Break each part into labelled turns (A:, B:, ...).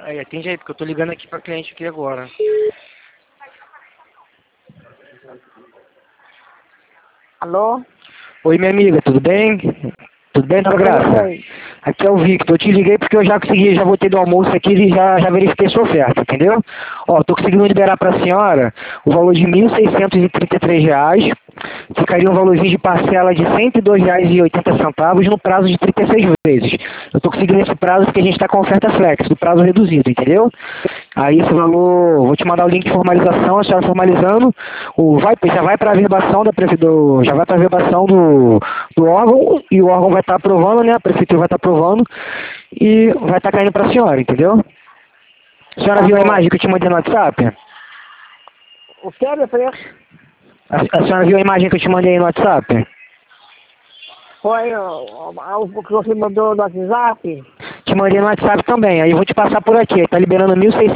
A: Aí, atende aí, porque eu tô ligando aqui pra cliente aqui agora.
B: Alô?
A: Oi, minha amiga, tudo bem? Tudo bem, Dona
B: Tudo
A: Graça?
B: bem.
A: Aqui é o Victor. Eu te liguei porque eu já consegui, já voltei do almoço aqui e já verifiquei sua oferta, entendeu? Ó, tô conseguindo liberar pra senhora o valor de R$ 1.633. Ficaria um valorzinho de parcela de R$ 102,80 no prazo de 36 vezes. Eu tô conseguindo esse prazo porque a gente tá com oferta flex, do prazo reduzido, entendeu? Aí esse valor, vou te mandar o link de formalização, a senhora formalizando, já vai para a verbação já vai para a verbação do órgão, e o órgão vai estar aprovando, né? A prefeitura vai estar aprovando e vai estar caindo para a senhora, entendeu? A senhora
B: Tá
A: viu a
B: bom.
A: imagem que eu te mandei no WhatsApp?
B: O que é, meu preço?
A: A senhora viu a imagem que eu te mandei no WhatsApp?
B: Foi o que você mandou no WhatsApp?
A: Te mandei no WhatsApp também, aí eu vou te passar por aqui. Está liberando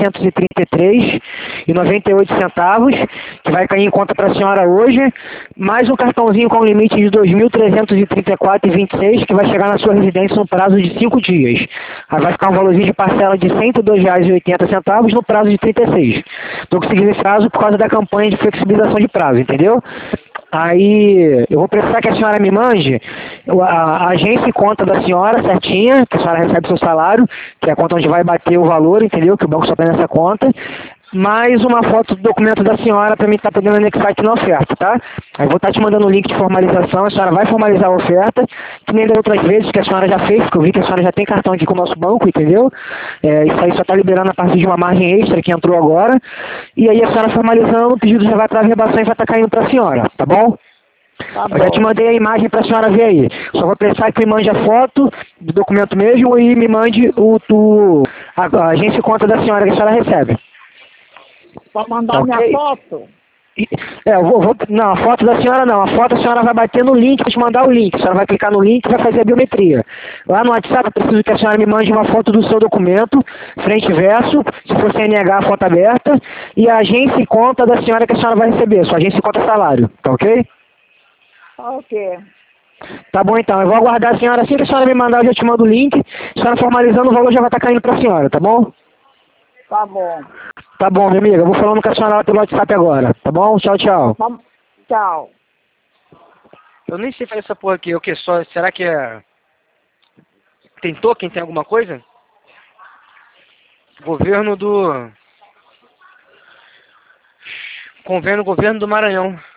A: R$ 1.633,98, que vai cair em conta para a senhora hoje, mais um cartãozinho com limite de R$ 2.334,26, que vai chegar na sua residência no prazo de 5 dias. Aí vai ficar um valorzinho de parcela de R$ 102,80 no prazo de 36. Estou conseguindo esse prazo por causa da campanha de flexibilização de prazo, entendeu? Aí eu vou precisar que a senhora me mande a agência e conta da senhora certinha, que a senhora recebe seu salário, que é a conta onde vai bater o valor, entendeu? Que o banco só tem nessa conta, mais uma foto do documento da senhora para mim estar podendo anexar aqui na oferta, tá? Aí eu vou estar te mandando o link de formalização, a senhora vai formalizar a oferta, que nem das outras vezes que a senhora já fez, porque eu vi que a senhora já tem cartão aqui com o nosso banco, entendeu? Isso aí só está liberando a partir de uma margem extra que entrou agora, e aí a senhora formalizando, o pedido já vai para a verbação e vai estar caindo para a senhora, tá bom?
B: Tá
A: Eu já te
B: bom.
A: mandei a imagem para a senhora ver aí. Só vou precisar que me mande a foto do documento mesmo e me mande a agência e conta da senhora que a senhora recebe.
B: Pra
A: Tá
B: mandar minha
A: ok?
B: foto?
A: Não, a foto da senhora não. A foto a senhora vai bater no link, vou te mandar o link. A senhora vai clicar no link e vai fazer a biometria. Lá no WhatsApp eu preciso que a senhora me mande uma foto do seu documento, frente e verso, se for CNH, a foto aberta, e a agência e conta da senhora que a senhora vai receber. Sua agência e conta salário, tá ok?
B: Ok.
A: Tá bom então, eu vou aguardar a senhora. Assim que a senhora me mandar, eu já te mando o link. A senhora formalizando, o valor já vai estar caindo pra senhora, tá bom?
B: Tá bom.
A: Tá bom, minha amiga. Eu vou falando com a senhora lá pelo WhatsApp agora, tá bom? Tchau, tchau.
B: Tchau.
A: Eu nem sei fazer essa porra aqui. O que? Só, será que é... Tem token? Tem alguma coisa? Governo do... Governo do Maranhão.